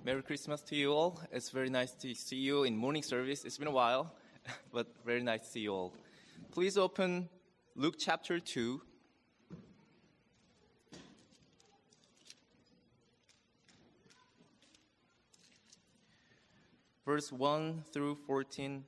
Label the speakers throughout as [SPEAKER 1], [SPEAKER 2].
[SPEAKER 1] Merry Christmas to you all. It's very nice to see you in morning service. It's been a while, but very nice to see you all. Please open Luke chapter 2. Verse 1 through 14.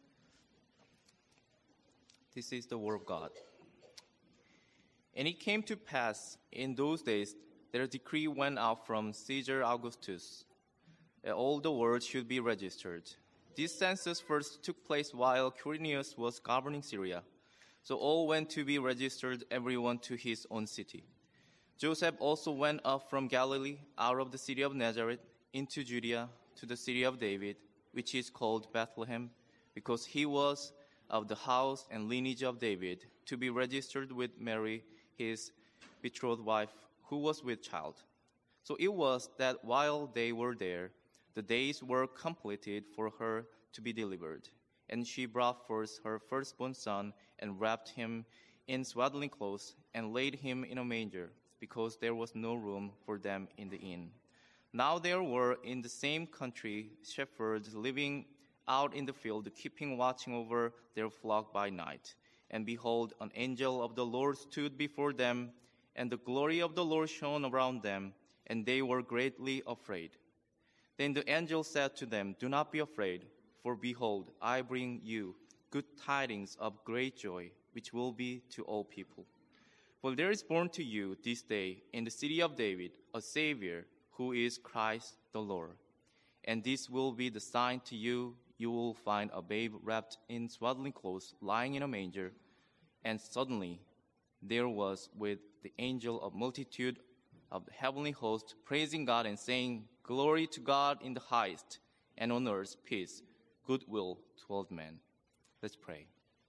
[SPEAKER 1] This is the word of God. And it came to pass in those days that a decree went out from Caesar Augustus that all the world should be registered. This census first took place while Quirinius was governing Syria. So all went to be registered, everyone to his own city. Joseph also went up from Galilee, out of the city of Nazareth, into Judea, to the city of David, which is called Bethlehem, because he was of the house and lineage of David, to be registered with Mary, his betrothed wife, who was with child. So it was that while they were there, the days were completed for her to be delivered. And she brought forth her firstborn son, and wrapped him in swaddling clothes, and laid him in a manger, because there was no room for them in the inn. Now there were in the same country shepherds living out in the field, keeping watching over their flock by night. And behold, an angel of the Lord stood before them, and the glory of the Lord shone around them, and they were greatly afraid. Then the angel said to them, "Do not be afraid, for behold, I bring you good tidings of great joy, which will be to all people. For there is born to you this day in the city of David a Savior, who is Christ the Lord. And this will be the sign to you: you will find a babe wrapped in swaddling clothes, lying in a manger." And suddenly there was with the angel a multitude of the heavenly host, praising God and saying, "Glory to God in the highest, and on earth peace, goodwill toward men." Let's pray.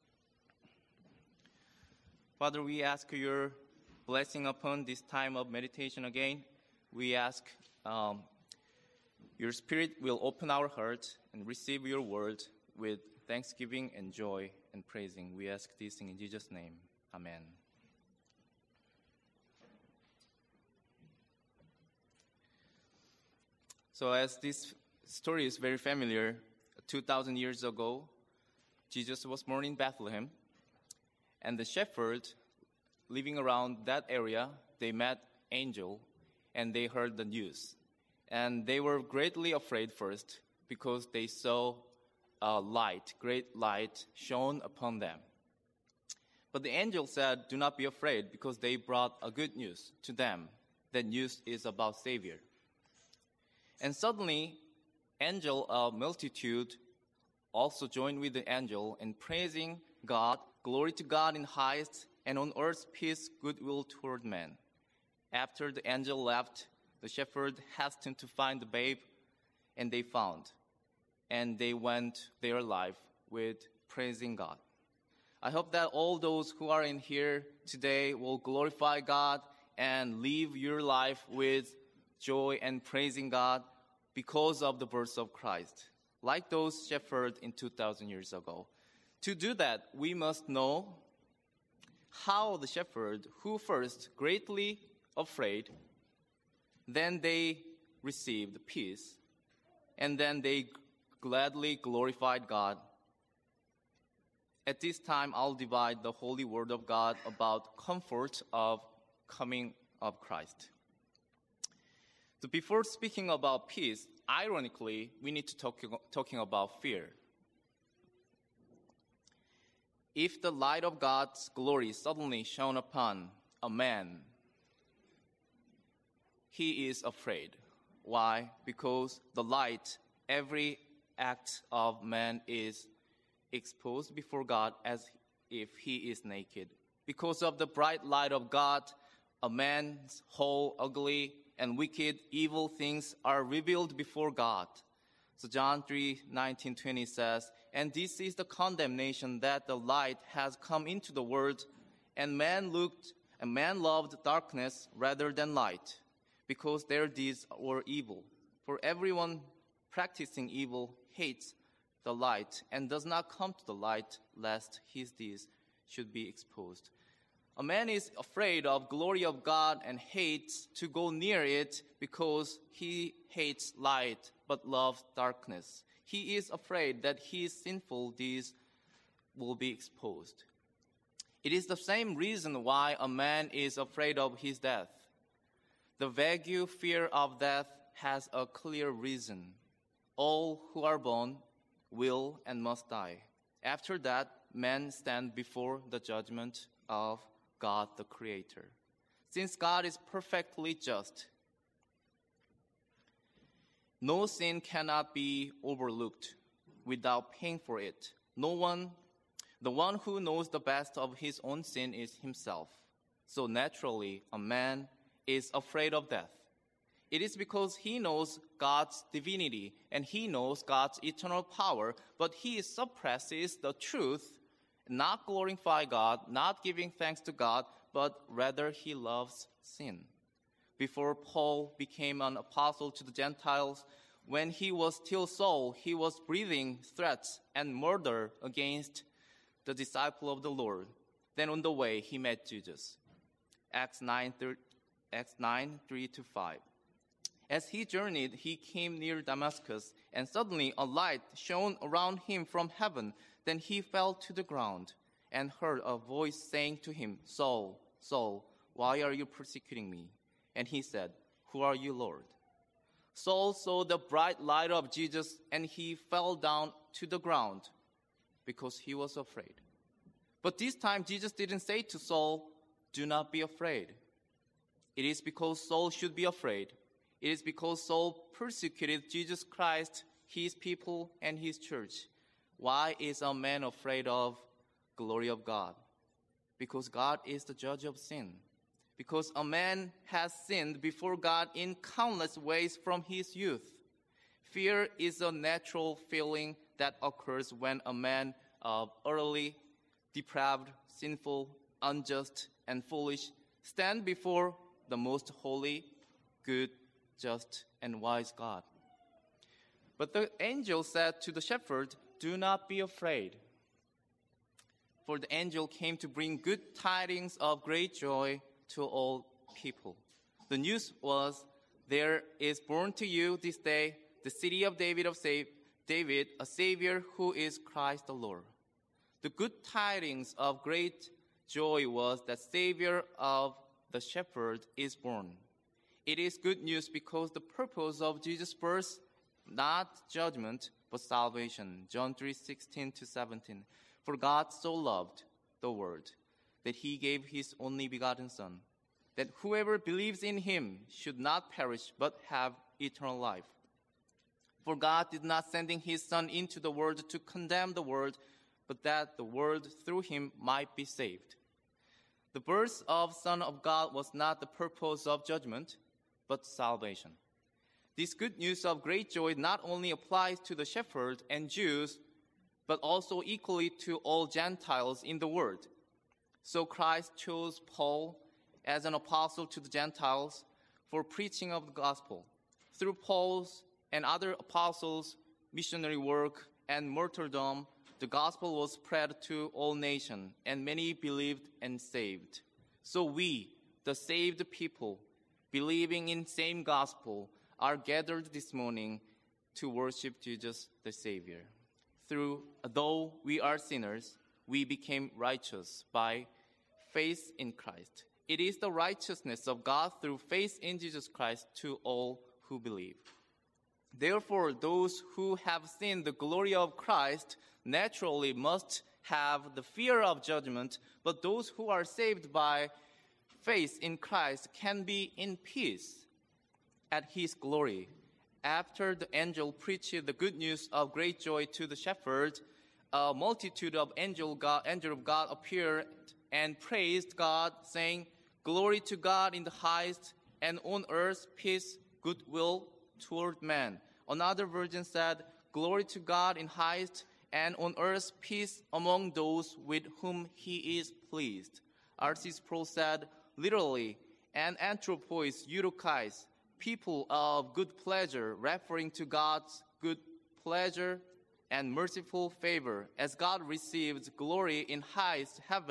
[SPEAKER 1] Father, we ask your blessing upon this time of meditation again. We ask your Spirit will open our hearts and receive your word with thanksgiving and joy and praising. We ask this in Jesus' name. Amen. So as this story is very familiar, 2,000 years ago, Jesus was born in Bethlehem, and the shepherds living around that area, they met angel, and they heard the news. And they were greatly afraid first, because they saw a light, great light shone upon them. But the angel said, "Do not be afraid," because they brought a good news to them. That news is about Savior. And suddenly, angel of multitude also joined with the angel in praising God, "Glory to God in highest, and on earth peace, goodwill toward men." After the angel left, the shepherd hastened to find the babe, and they found. And they went their life with praising God. I hope that all those who are in here today will glorify God and live your life with joy and praising God because of the birth of Christ, like those shepherds in 2,000 years ago. To do that, we must know how the shepherd, who first greatly afraid, then they received peace, and then they gladly glorified God. At this time, I'll divide the holy word of God about comfort of coming of Christ. So before speaking about peace, ironically, we need to talking about fear. If the light of God's glory suddenly shone upon a man, he is afraid. Why? Because the light, every act of man is exposed before God as if he is naked. Because of the bright light of God, a man's whole ugly and wicked, evil things are revealed before God. So John 3:19-20 says, "And this is the condemnation, that the light has come into the world, and man loved darkness rather than light, because their deeds were evil. For everyone practicing evil hates the light and does not come to the light, lest his deeds should be exposed." A man is afraid of glory of God and hates to go near it because he hates light but loves darkness. He is afraid that his sinful deeds will be exposed. It is the same reason why a man is afraid of his death. The vague fear of death has a clear reason. All who are born will and must die. After that, men stand before the judgment of God the Creator. Since God is perfectly just, no sin cannot be overlooked without paying for it. The one who knows the best of his own sin is himself. So naturally, a man is afraid of death. It is because he knows God's divinity and he knows God's eternal power, but he suppresses the truth, not glorify God, not giving thanks to God, but rather he loves sin. Before Paul became an apostle to the Gentiles, when he was still Saul, he was breathing threats and murder against the disciple of the Lord. Then on the way, he met Jesus. Acts 9, 3-5. As he journeyed, he came near Damascus, and suddenly a light shone around him from heaven. Then he fell to the ground and heard a voice saying to him, Saul, Saul, why are you persecuting me? And he said, Who are you, Lord? Saul saw the bright light of Jesus, and he fell down to the ground because he was afraid. But this time Jesus didn't say to Saul, Do not be afraid. It is because Saul should be afraid. It is because Saul persecuted Jesus Christ, his people, and his church. Why is a man afraid of glory of God? Because God is the judge of sin. Because a man has sinned before God in countless ways from his youth. Fear is a natural feeling that occurs when a man early, depraved, sinful, unjust, and foolish stand before the most holy, good, just, and wise God. But the angel said to the shepherd, Do not be afraid. For the angel came to bring good tidings of great joy to all people. The news was, There is born to you this day the city of David, a Savior who is Christ the Lord. The good tidings of great joy was that Savior of the shepherd is born. It is good news because the purpose of Jesus' birth, not judgment, but salvation. John 3:16-17. For God so loved the world that he gave his only begotten Son, that whoever believes in him should not perish but have eternal life. For God did not send his Son into the world to condemn the world, but that the world through him might be saved. The birth of Son of God was not the purpose of judgment, but salvation. This good news of great joy not only applies to the shepherd and Jews, but also equally to all Gentiles in the world. So Christ chose Paul as an apostle to the Gentiles for preaching of the gospel. Through Paul's and other apostles' missionary work and martyrdom, the gospel was spread to all nations, and many believed and saved. So we, the saved people, believing in same gospel, are gathered this morning to worship Jesus the Savior. Though we are sinners, we became righteous by faith in Christ. It is the righteousness of God through faith in Jesus Christ to all who believe. Therefore, those who have seen the glory of Christ naturally must have the fear of judgment, but those who are saved by faith in Christ can be in peace at his glory. After the angel preached the good news of great joy to the shepherd, a multitude of angels of God appeared and praised God, saying, Glory to God in the highest, and on earth peace, goodwill toward men. Another version said, Glory to God in highest, and on earth peace among those with whom he is pleased. R.C. Sproul said, literally, and anthropos eudokais, people of good pleasure, referring to God's good pleasure and merciful favor. As God receives glory in highest heaven,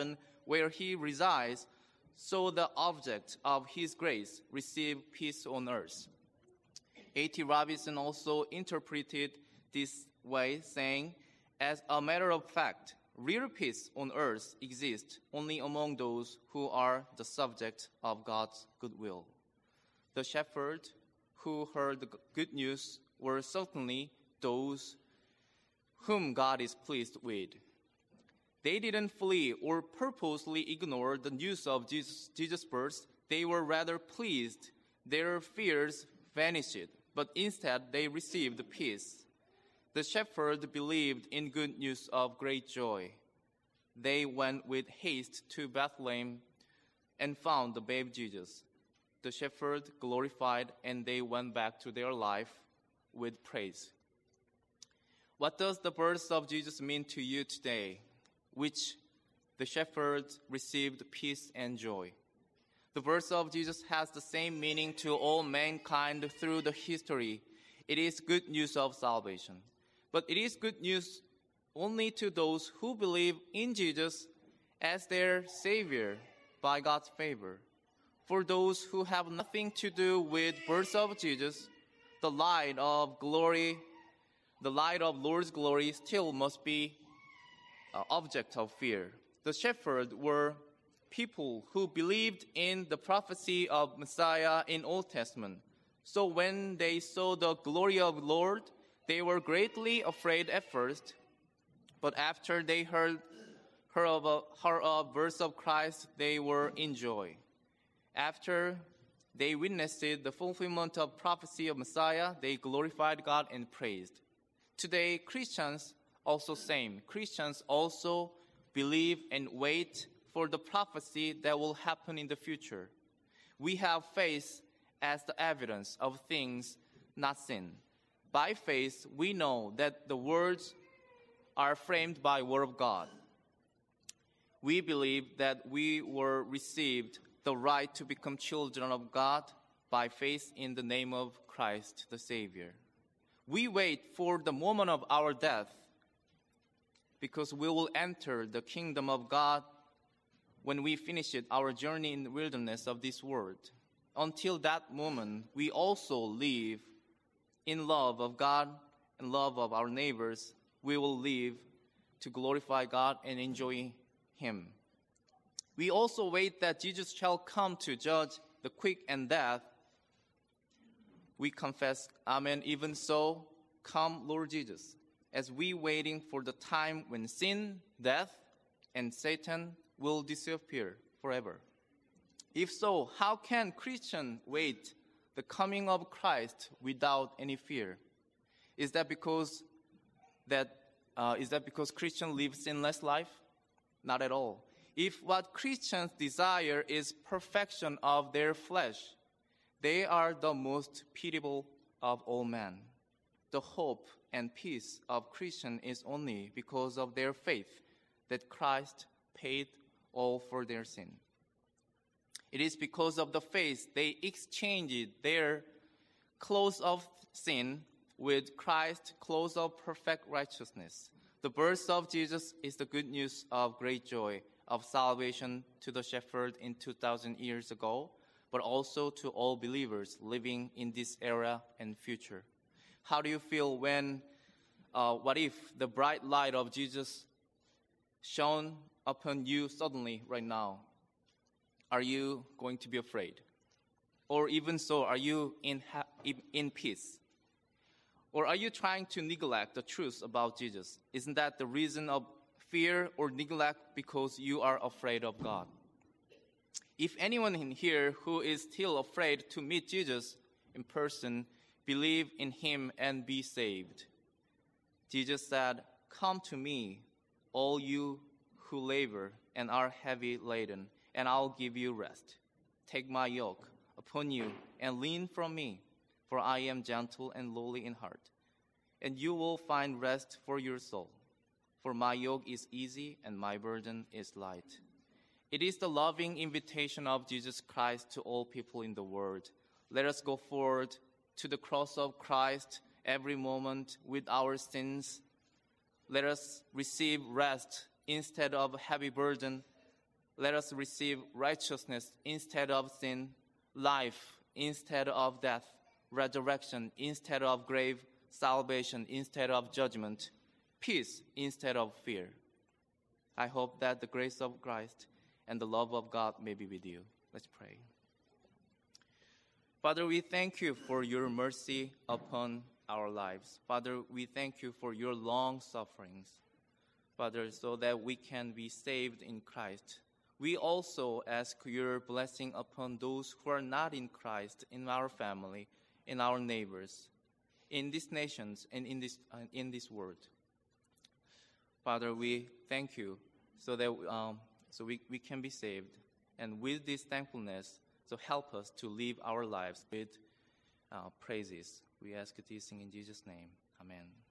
[SPEAKER 1] where he resides, so the object of his grace receive peace on earth. A.T. Robinson also interpreted this way, saying, as a matter of fact, real peace on earth exists only among those who are the subject of God's goodwill. The shepherds who heard the good news were certainly those whom God is pleased with. They didn't flee or purposely ignore the news of Jesus' birth. They were rather pleased. Their fears vanished, but instead they received peace. The shepherds believed in good news of great joy. They went with haste to Bethlehem and found the babe Jesus. The shepherds glorified, and they went back to their life with praise. What does the birth of Jesus mean to you today, which the shepherds received peace and joy? The birth of Jesus has the same meaning to all mankind through the history. It is good news of salvation. But it is good news only to those who believe in Jesus as their Savior by God's favor. For those who have nothing to do with birth of Jesus, the light of glory, the light of Lord's glory still must be an object of fear. The shepherds were people who believed in the prophecy of Messiah in Old Testament. So when they saw the glory of Lord, they were greatly afraid at first. But after they heard of birth of Christ, they were in joy. After they witnessed the fulfillment of prophecy of Messiah, they glorified God and praised. Today, Christians also same. Christians also believe and wait for the prophecy that will happen in the future. We have faith as the evidence of things not seen. By faith, we know that the words are framed by word of God. We believe that we were received the right to become children of God by faith in the name of Christ the Savior. We wait for the moment of our death because we will enter the kingdom of God when we finish our journey in the wilderness of this world. Until that moment, we also live in love of God and love of our neighbors. We will live to glorify God and enjoy Him. We also wait that Jesus shall come to judge the quick and dead. We confess, Amen. Even so, come, Lord Jesus, as we waiting for the time when sin, death, and Satan will disappear forever. If so, how can Christians wait the coming of Christ without any fear? Is that because Christians live sinless life? Not at all. If what Christians desire is perfection of their flesh, they are the most pitiable of all men. The hope and peace of Christians is only because of their faith that Christ paid all for their sin. It is because of the faith they exchanged their clothes of sin with Christ's clothes of perfect righteousness. The birth of Jesus is the good news of great joy, of salvation to the shepherd in 2,000 years ago, but also to all believers living in this era and future. How do you feel when, what if the bright light of Jesus shone upon you suddenly right now? Are you going to be afraid? Or even so, are you in peace? Or are you trying to neglect the truth about Jesus? Isn't that the reason of fear or neglect because you are afraid of God? If anyone in here who is still afraid to meet Jesus in person, believe in Him and be saved. Jesus said, "Come to me, all you who labor and are heavy laden, and I'll give you rest. Take my yoke upon you and lean from me, for I am gentle and lowly in heart, and you will find rest for your soul. For my yoke is easy and my burden is light." It is the loving invitation of Jesus Christ to all people in the world. Let us go forward to the cross of Christ every moment with our sins. Let us receive rest instead of a heavy burden. Let us receive righteousness instead of sin, life instead of death, resurrection instead of grave, salvation instead of judgment, peace instead of fear. I hope that the grace of Christ and the love of God may be with you. Let's pray. Father, we thank you for your mercy upon our lives. Father, we thank you for your long sufferings. Father, so that we can be saved in Christ. We also ask your blessing upon those who are not in Christ, in our family, in our neighbors, in these nations, and in this world. Father, we thank you so that we can be saved. And with this thankfulness, so help us to live our lives with praises. We ask this in Jesus' name. Amen.